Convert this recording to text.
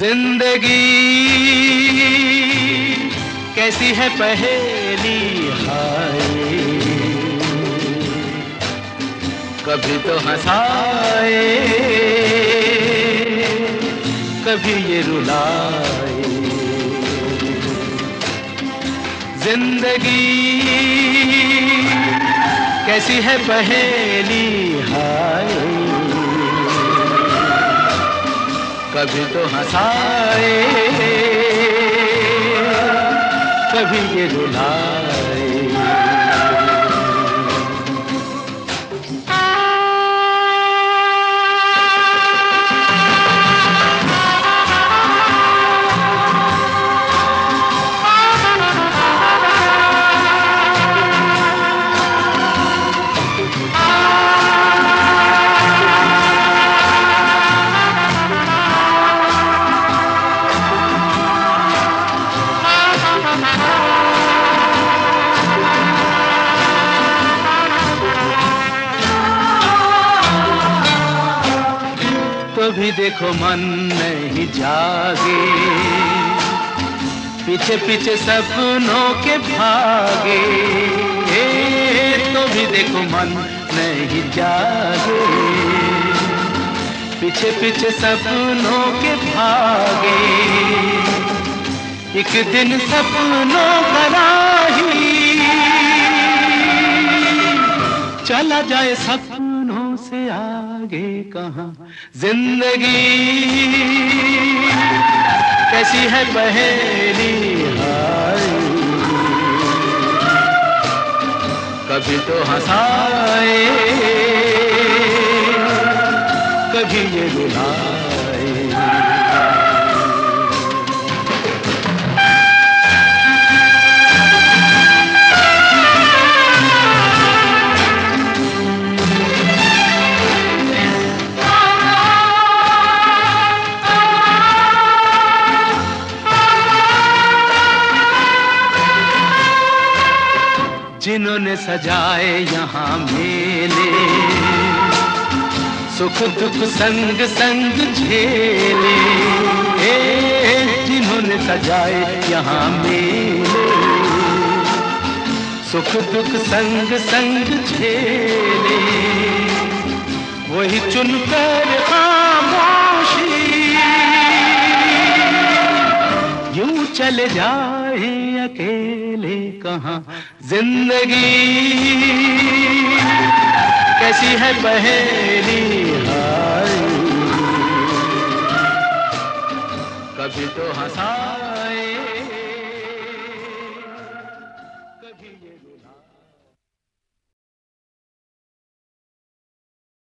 जिंदगी कैसी है पहेली हाय, कभी तो हंसाए कभी ये रुलाए। जिंदगी कैसी है पहेली हाय, कभी तो हंसाए कभी ये रुलाए। तो भी देखो मन नहीं जागे, पीछे पीछे सपनों के भागे। तो भी देखो मन नहीं जागे, पीछे पीछे सपनों के भागे। एक दिन सपनों का राही चला जाए सपनों से आगे कहाँ। जिंदगी कैसी है पहेली हाय, कभी तो हंसाए कभी ये रुलाए। जिन्होंने सजाए यहाँ मेले, सुख दुख संग संग झेले। जिन्होंने सजाए यहाँ मेले, सुख दुख संग संग झेले। वही चुनकर खामोशी यूं चले जाए अकेले कहाँ। जिंदगी कैसी है पहेली हाय, कभी तो हंसा